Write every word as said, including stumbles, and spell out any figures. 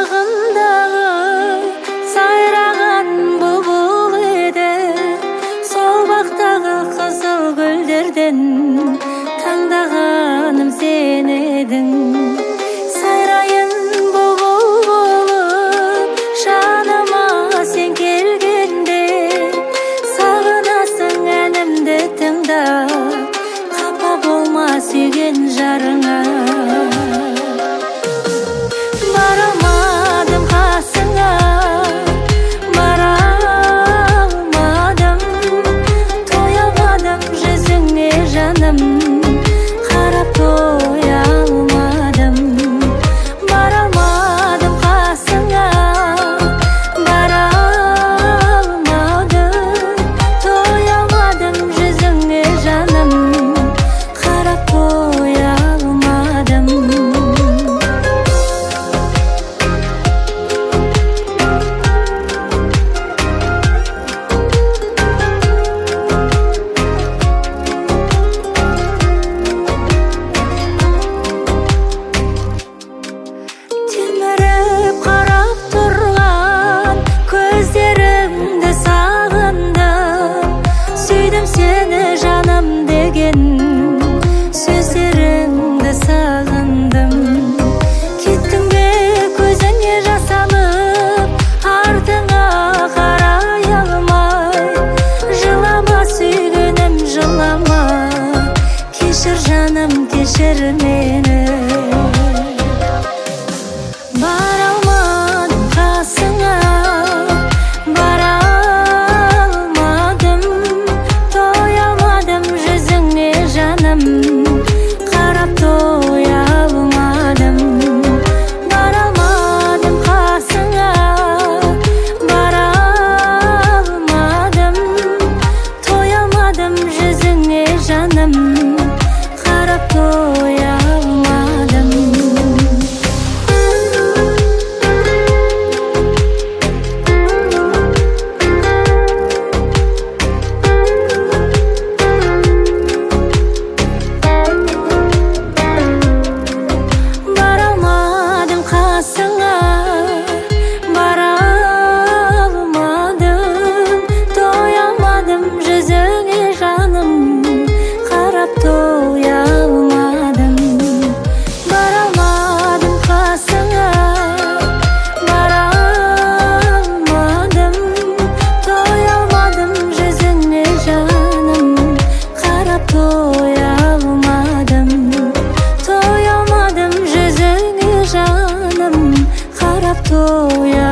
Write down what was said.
ырмагындагы сайраган булбул эде, сол бактагы кызыл гүлдерден таңдаганым сен эдиң. Сайрайын булбул болуп жаныма сен келгенде, сагынасың әнімді тыңдап, капа болма сүйген жарыңа. Бара алмадым қасыңа, бара алмадым, тоя алмадым жүзіңе жаным, қарап тоя алмадым. Бара алмадым қасыңа, бара алмадым, тоя алмадым жүзіңе жаным, қарап тоя алмадым. Телміріп қарап тұрған көздеріңді сағындым, сүйдім сені жаным деген сөздеріңді сағындым. Кеттің бе көзіңе жас алып, артыңа қарай алмай, жылама сүйгенім жылама, кешір жаным кешір мені. Бара алмадым қасыңа, бара алмадым, тоя алмадым жүзіңе жаным, қарап тоя алмадым. Бара алмадым қасыңа, бара алмадым, тоя алмадым жүзіңе жаным, қарап тоя алмадым. Бара алмадым қасыңа, бара алмадым, тоя алмадым жүзіңе жаным, қарап тоя алмадым. Бара алмадым қасыңа, бара алмадым, тоя алмадым жүзіңе жаным, қарап тоя алмадым. Тоя алмадым жүзіңе жаным, қарап тоя